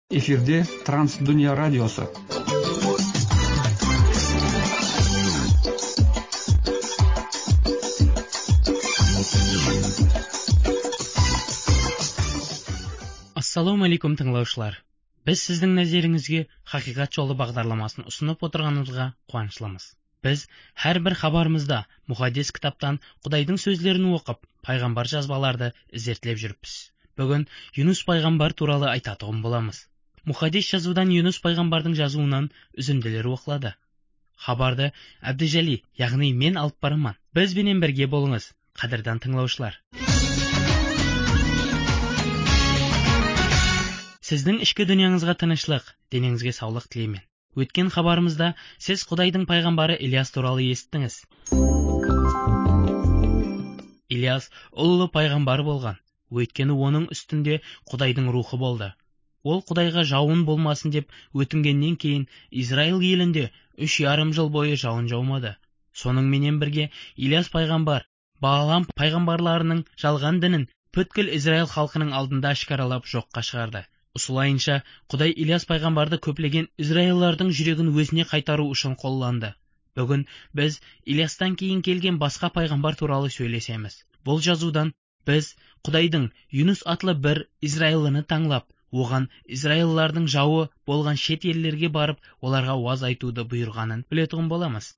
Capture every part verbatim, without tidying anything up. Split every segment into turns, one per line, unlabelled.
Эфирде Трансдүния радиосы.
Ассаламу алейкум тыңлаушылар. Біз сіздің назарыңызға Хақиқат жолы бағдарламасын ұсынып отырғанымызға қуаныштымыз. Біз әрбір хабарымызда мұхаддис кітаптан Құдайдың сөздерін оқып, пайғамбар жазбаларды іздертлеп жүріппіз. Бүгін Юнус пайғамбар туралы айтатығым боламыз. Мұхаддис жазудан Юнус пайғамбардың жазуынан үзінділер оқылады. Хабарды Әбдіжәли, яғни мен алып барамын. Бізбенен бірге болыңыз, қадірдан тыңлаушылар. Сіздің ішкі дүнияңызға тынышлық, денеңізге саулық тілеймін. Өткен хабарымызда сіз Құдайдың пайғамбары Ильяс туралы естіңіз. Ильяс ұлы пайғамбар болған, өйткені оның үстінде Құдайдың рухы болды. Ол Құдайға жауын болмасын деп өтінгеннен кейін Израиль елінде үш ярым жыл бойы жауын жаумады. Соның менен бірге Ильяс пайғамбар Баалам пайғамбарларының жалған дінін бүткіл Израиль халқының алдында ашқаралап жоққа шығарды. Осылайынша Құдай Ильяс пайғамбарды көплеген Израильлардың жүрегін өзіне қайтару үшін қолданды. Бүгін біз Ильястан кейін келген басқа пайғамбар туралы сөйлесеміз. Бұл жазудан біз Құдайдың Юнус атлы бір Израильны таңлап, оған Израильлардың жауы болған шет елдерге барып, оларға уаз айтуды бұйырғанын білетұғын боламыз.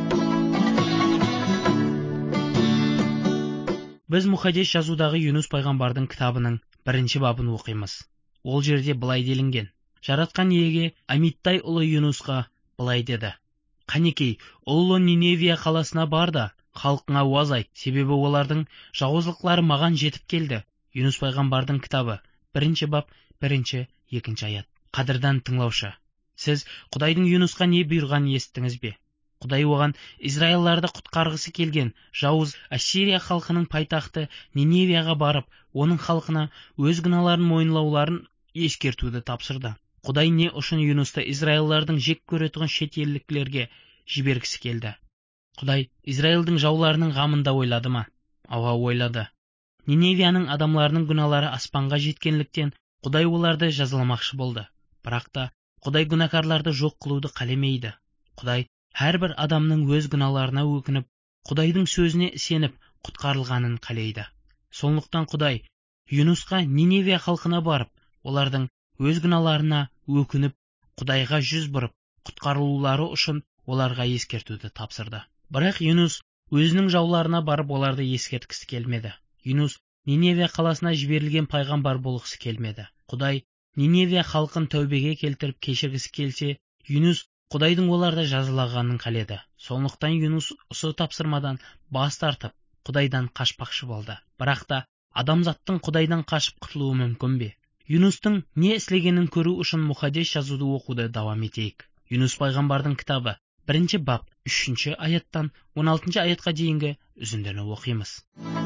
Біз мұхаддис жазудағы Юнус пайғамбардың кітабының бірінші бабын оқимыз. Ол жерде былай делінген: жаратқан иеге Амиттай ұлы Юнусқа былай деді: қанекей, ұлы Ниневия қаласына бар да, халқыңа уаз айт, себебі олардың жауыздықтары маған жетіп келді. Юнус пайғамбардың кітабы, бірінші бап, бірінші, екінші аят. Қадірдан тыңлаушы, сіз Құдайдың Юнусқа не бұйырғанын естіңіз бе? Құдай оған Израильларды құтқарғысы келген жауыз Ассирия халқының пайтақты Ниневияға барып, оның халқына өз күнәларын мойынлауларын ескертуді тапсырды. Құдай не үшін Юнусты Израильлардың жек көретұғын шет елдіктерге жібергісі келді? Құдай Израильдің жауларының ғамында ойлады ма? Ауа, ойлады. Ниневияның адамларының күнәлары аспанға жеткенліктен Құдай оларды жазаламақшы болды. Бірақ та Құдай күнәкарларды жоқ қылуды қаламайды. Құдай әрбір адамның өз күнәларына өкініп, Құдайдың сөзіне сеніп, құтқарылғанын қалайды. Сондықтан Құдай Юнусқа Ниневия халқына барып, олардың өз күнәларына өкініп, Құдайға жүз бұрып, құтқарылулары үшін оларға ескертуді тапсырды. Бірақ Юнус өзінің жауларына барып оларды ескерткісі келмеді. Юнус Ниневия қаласына жіберілген пайғамбар болғысы келмеді. Құдай Ниневия халқын тәубеге келтіріп кешіргісі келсе, Юнус Құдайдың оларды жазалағанын қаледі. Сондықтан Юнус осы тапсырмадан бас тартып, Құдайдан қашпақшы болды. Бірақ та адамзаттың Құдайдан қашып құтылуы мүмкін бе? Юнустың не істегенін көру үшін мұхаддис жазуды оқуды давам етейік. Юнус пайғамбардың кітабы, бірінші бап, үшінші аяттан он алтыншы аятқа дейінгі үзіндіні оқимыз.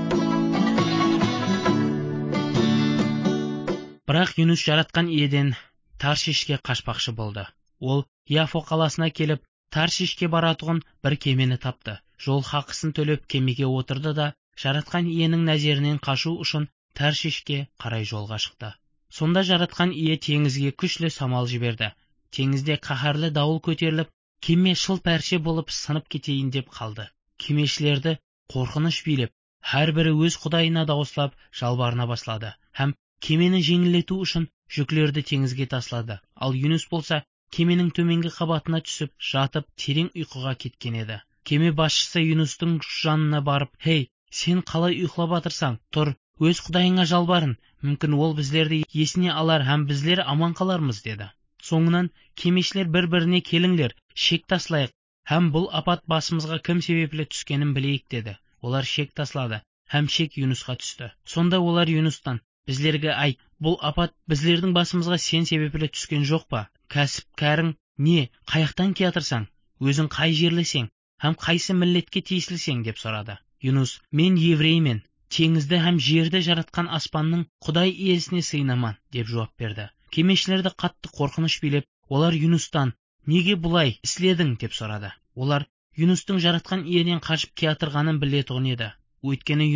Бірақ Юнус жаратқан иеден Таршишке қашпақшы болды. Ол Яфо қаласына келіп, Таршишке баратұғын бір кемені тапты. Жол хақысын төлеп кемеге отырды да, жаратқан иенің нәзерінен қашу үшін Таршишке қарай жолға шықты. Сонда жаратқан ие теңізге күшлі самал жіберді. Теңізде қаһарлы дауыл көтеріліп, кеме шыл пәрше болып сынып кетейін деп қалды. Кемешілерді қорқыныш билеп, әрбірі өз Құдайына дауыстап жалбарына бастады. Һәм кемені жеңілдету үшін жүклерді теңізге таслады. Ал Юнус болса, кеменің төменгі қабатына түсіп, жатып, терең ұйқыға кеткен еді. Кеме басшысы Юнустың жанына барып: «Хей, сен қалай ұйқылап атырсаң? Тұр, өз Құдайыңа жалбарын, мүмкін ол біздерді есіне алар һәм біздер аман қалармыз», деді. Соңынан кемешілер бір-біріне: «Келіңдер, шек таслайық, һәм бұл апат басымызға кім себеплі түскенін білейік», деді. Олар шек таслады, һәм шек Юнусқа түсті. Сонда олар Юнустан: «Біздерге айт, бұл апат біздердің басымызға сен себеплі түскен жоқ па? Кәсіп кәрің не, қаяқтан келатырсың? Өзің қай жерлісең, һәм қайсы миллетке тиесілісең?» деп сұрады. Юнус: «Мен евреймін, теңізді һәм жерді жаратқан аспанның Құдай иесіне сыйынамын», деп жауап берді. Кемешілерді қатты қорқыныш билеп, олар Юнустан: «Неге бұлай істедің?» деп сұрады. Олар Юнустың жаратқан иеден қашып келатырғанын білетұғын еді. Өйткені Юнус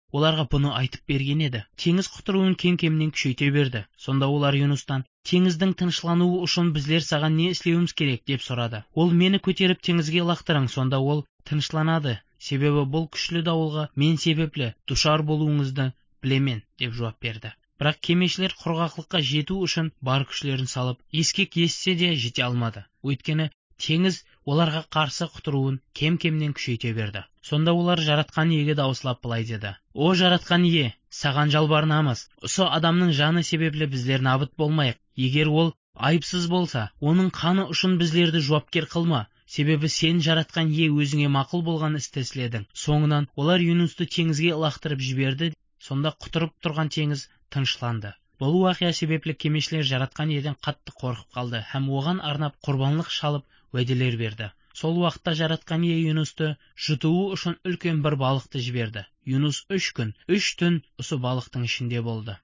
оларға бұны айтып берген еді. Теңіз құтыруын кем-кемнен күшейте берді. Сонда олар Юнустан: «Теңіздің тынышталуы үшін біздер саған не істеуіміз керек?» деп сұрады. Ол: «Мені көтеріп теңізге лақтырың, сонда ол тынышталады. Себебі бұл күшлі дауылға мен себеплі душар болуыңызды білемен» деп жауап берді. Бірақ кемешілер құрғақлыққа жету үшін бар күшлерін салып, ескек ессе де жете алмады. Өйткені теңіз оларға қарсы құтыруын кем-кемнен күшейте берді. Сонда олар жаратқан иеге дауыслап былай деді: «О жаратқан ие, саған жалбарынамыз. Осы адамның жаны себеплі біздер набыт болмайық. Егер ол айыпсыз болса, оның қаны үшін біздерді жауапкер қылма. Себебі сен жаратқан ие өзіңе мақұл болған істі істедің». Соңынан олар Юнусты теңізге лақтырып жіберді. Сонда құтырып тұрған теңіз тынышталды. Бұл уақиға себеплі кемешілер жаратқан иеден қатты қорқып қалды һәм оған арнап құрбанлық шалып уәделер берді. Сол уақытта жаратқан ие Юнусты жұтуы үшін үлкен бір балықты жіберді. Юнус үш күн, үш түн осы балықтың ішінде болды.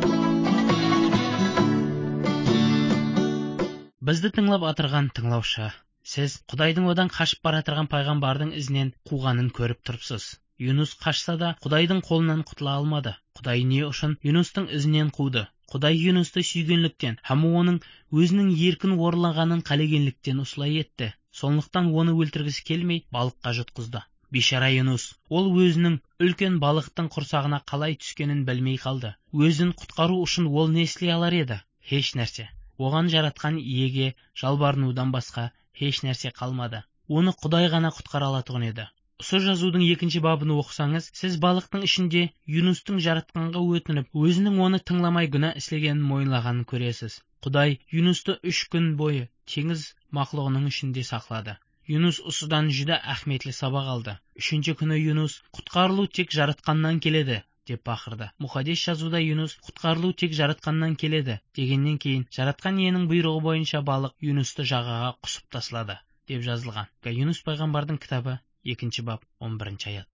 Бізді тыңлап атырған тыңлаушы, сіз Құдайдың одан қашып бара жатқан пайғамбардың ізінен қуғанын көріп тұрсыз. Юнус қашса да Құдайдың қолынан құтыла алмады. Құдай не үшін Юнустың ізінен қуды? Құдай Юнусты сүйгенліктен һәм оның өзінің еркін орлаганын қалегенліктен осылай етті. Сондықтан оны өлтіргісі келмей балыққа жұтқызды. Бейшара Юнус, ол өзінің үлкен балықтың құрсағына қалай түскенін білмей қалды. Өзін құтқару үшін ол не істей алар еді? Еш нәрсе. Оған жаратқан иеге жалбарынудан басқа еш нәрсе қалмады. Оны Құдай ғана құтқара алатын еді. Осы жазудың екінші бабын оқысаңыз, сіз балықтың ішінде Юнустың жаратқанға өтініп, өзінің оны тыңламай күнә істегенін мойындағанын көресіз. Құдай Юнусты үш күн бойы теңіз мақлұғының ішінде сақлады. Юнус осыдан жүдә әхметлі сабақ алды. Үшінші күні Юнус: «Құтқарылу тек жаратқаннан келеді» деп бақырды. Мұхаддис жазуда Юнус құтқарылу тек жаратқаннан келеді дегеннен кейін жаратқан иенің бұйрығы бойынша балық Юнусты жағаға құсып тастады деп жазылған. Юнус пайғамбардың кітабы екінші бап он бірінші аят.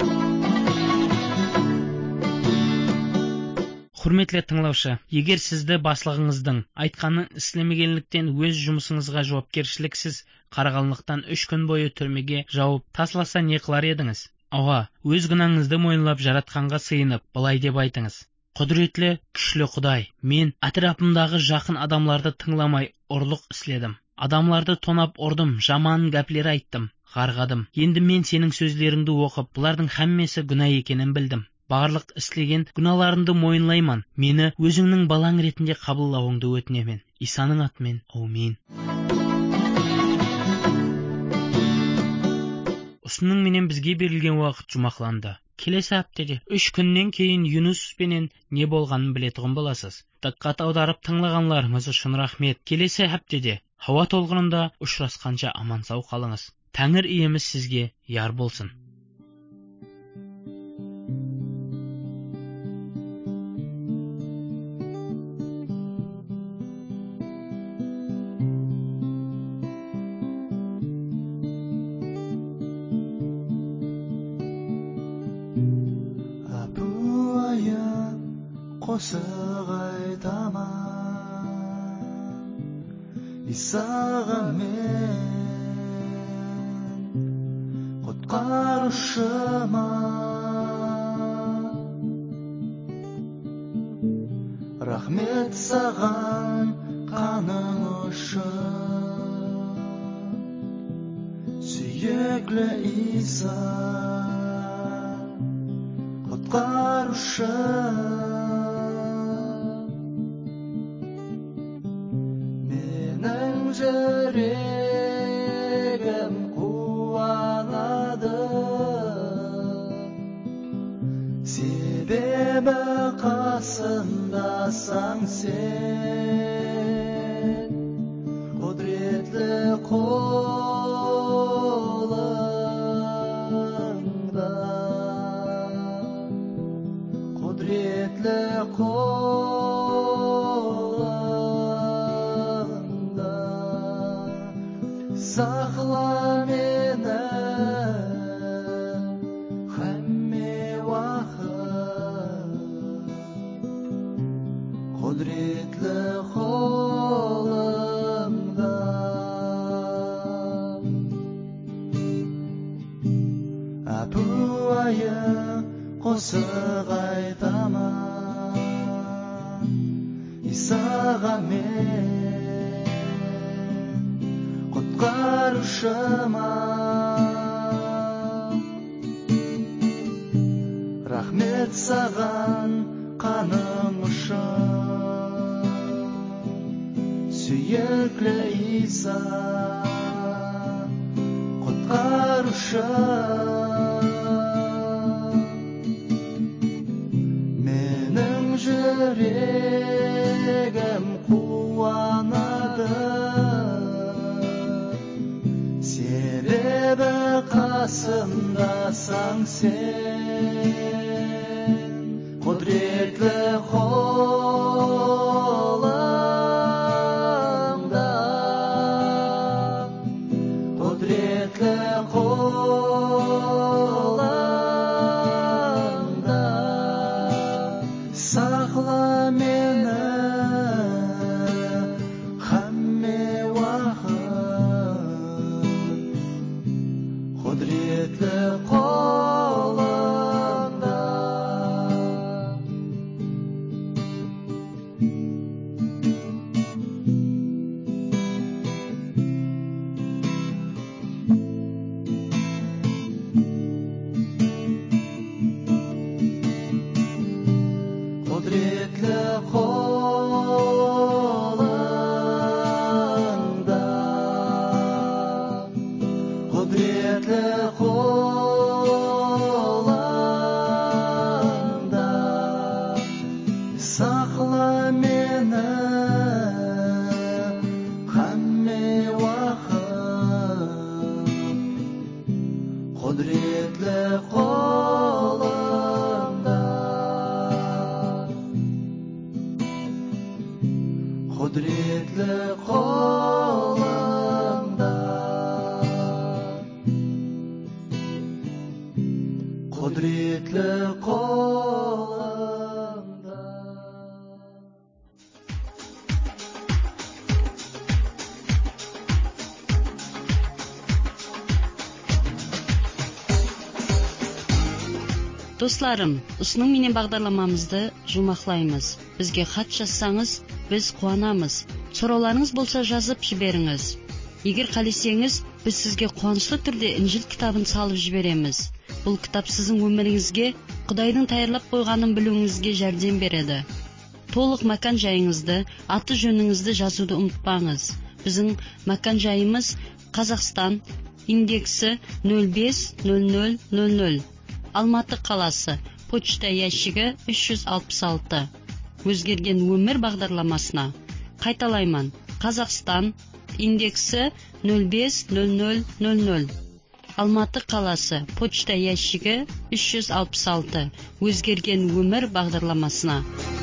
Құрметлі тыңлаушы, егер сізді баслығыңыздың айтқанын істемегенліктен өз жұмысыңызға жауапкершіліксіз қарағанлықтан үш күн бойы түрмеге жауып тасласа не қылар едіңіз? Оға, өз күнәңізді мойындап жаратқанға сыйынып, былай деп айтыңыз: «Құдіретлі, күшлі Құдай, мен әтрапымдағы жақын адамларды тыңламай ұрлық істедім. Адамларды тонап ұрдым, жаман гәплер айттым, қарғадым. Енді мен сенің сөздеріңді оқып, бұлардың һәммесі күнә екенін білдім. Барлық істеген күнәларымды мойынлаймын. Мені өзіңнің балаң ретінде қабылдауыңды өтінемін. Исаның атымен, аумин». Осының менен бізге берілген уақыт жұмақланды. Келесі аптеде үш күннен кейін Юнус пенен не болғанын білетұғын боласыз. Дыққат аударып тыңлағанларыңыз үшін рахмет. Келесі аптеде Хауа толғынында ұшырасқанша аман сау қалыңыз. Тәңір иеміз сізге яр болсын.
Қосық айтаман Исаға мен құтқарушыма, рахмет саған қаның үшін. Сүйеклі Иса құтқарушы, жүрегім қуанады, себебі қасымдасың сен. Құдіретлі қолыңда, құдіретлі қолыңда сақла мені һәмме уақыт. Құдіретлі қолыңда әпуайым қосып құтқарушыма. Рахмет саған қаның үшін, сүйікті Иса құтқарушы. Менің жүрегім қуанады, себебі қасымдасың сен. Құдіретлі қолыңда, құдіретлі қолыңда сақла мені һәмме уақыт. Құдіретлі қолыңда. Құдіретлі қолыңда, құдіретлі қолыңда сақла мені һәмме уақыт. Құдіретлі қолыңда, құдіретлі қолыңда, құдіретлі қолыңда.
Достарым, ұсының менен бағдарламамызды жұмақлаймыз. Бізге хат жазсаңыз, біз қуанамыз. Сұрауларыңыз болса жазып жіберіңіз. Егер қалесеңіз, біз сізге қуанышты түрде Инжил кітабын салып жібереміз. Бұл кітап сіздің өміріңізге Құдайдың таярлап қойғанын білуіңізге жәрдем береді. Толық мәкан жайыңызды, аты жөніңізді жазуды ұмытпаңыз. Біздің мәкан жайымыз Қазақстан, индексі нөл бес нөл нөл нөл нөл. Алматы қаласы, почта ящигі үш жүз алпыс алты. Өзгерген өмір бағдарламасына. Қайталайман. Қазақстан, индексі нөл бес нөл нөл нөл нөл. Алматы қаласы, почта ящигі үш жүз алпыс алты. Өзгерген өмір бағдарламасына.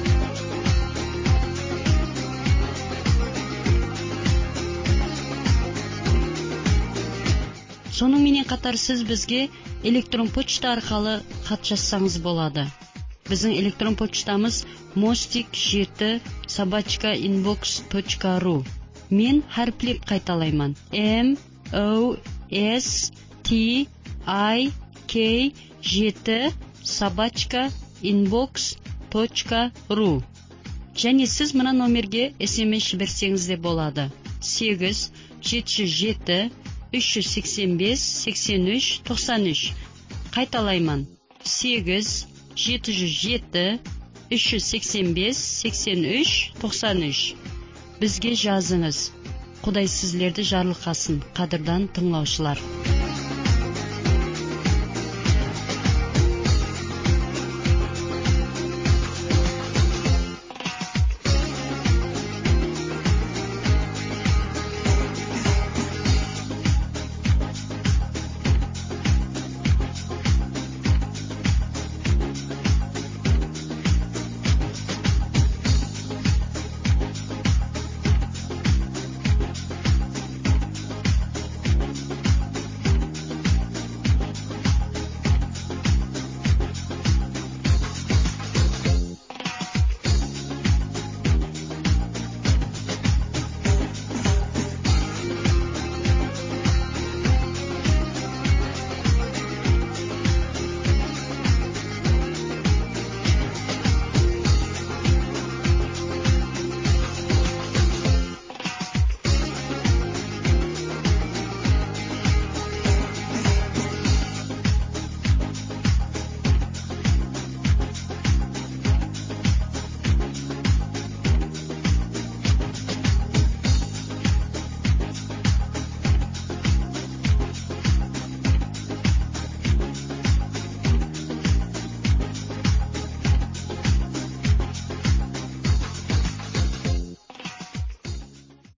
Соның менен қатар сіз бізге электрон почта арқалы хат жазсаңыз болады. Біздің электрон почтамыз мостик жеті собачка инбокс точка ру. Мен харфлеп қайталайман. M O S T I K жеті собачка инбокс точка ру. Және сіз мына номерге эс эм эс жіберсеңіз де болады. сегіз жеті жүз жеті үш жүз сексен бес сексен үш тоқсан үш. Қайталайман. сегіз жеті жүз жеті үш жүз сексен бес сексен үш тоқсан үш. Бізге жазыңыз. Құдай сізлерді жарылқасын, қадірдан тыңлаушылар.